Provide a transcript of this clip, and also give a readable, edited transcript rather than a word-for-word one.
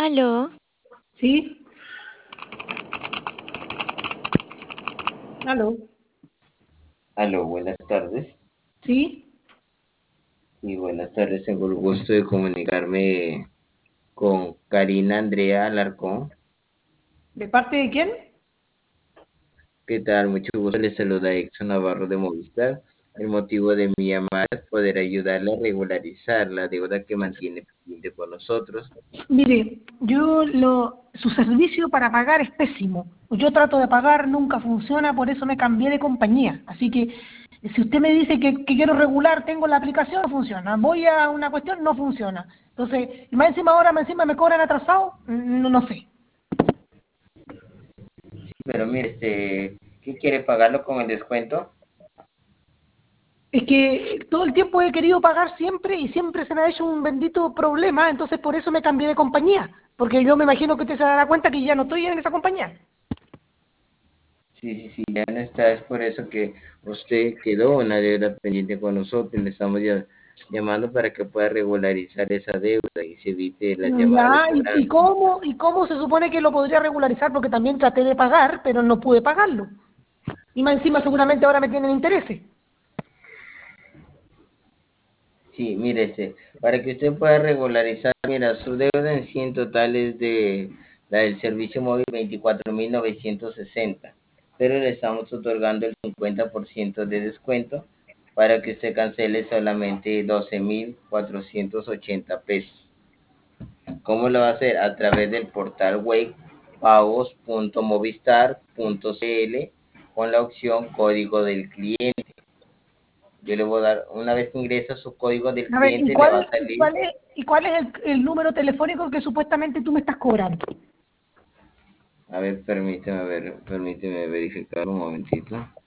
Aló, ¿Sí? ¿Aló? Aló, buenas tardes. ¿Sí? Y buenas tardes, tengo el gusto de comunicarme con Karina Andrea Alarcón. ¿De parte de quién? ¿Qué tal? Mucho gusto, les saluda Exxon Navarro de Movistar. El motivo de mi llamada es poder ayudarle a regularizar la deuda que mantiene pendiente con nosotros. Mire, su servicio para pagar es pésimo. Yo trato de pagar, nunca funciona, por eso me cambié de compañía. Así que si usted me dice que quiero regular, tengo la aplicación, no funciona. Voy a una cuestión, no funciona. Entonces, y más encima ahora, más encima me cobran atrasado, no, no sé. Sí, pero mire, ¿qué quiere pagarlo con el descuento? Es que todo el tiempo he querido pagar siempre y siempre se me ha hecho un bendito problema, entonces por eso me cambié de compañía. Porque yo me imagino que usted se dará cuenta que ya no estoy en esa compañía. Sí, sí, sí, ya no está, es por eso que usted quedó una deuda pendiente con nosotros y le estamos llamando para que pueda regularizar esa deuda y se evite las llamadas de Ya, cobranza. y cómo se supone que lo podría regularizar? Porque también traté de pagar, pero no pude pagarlo. Y más encima seguramente ahora me tienen intereses. Sí, mire, para que usted pueda regularizar, mira, su deuda en sí en total es de la del servicio móvil 24.960, pero le estamos otorgando el 50% de descuento para que usted cancele solamente 12.480 pesos. ¿Cómo lo va a hacer? A través del portal web pagos.movistar.cl con la opción código del cliente. Yo le voy a dar, una vez que ingresa su código del A ver, cliente, le va a salir. y cuál es el número telefónico que supuestamente tú me estás cobrando? A ver, permíteme verificar un momentito.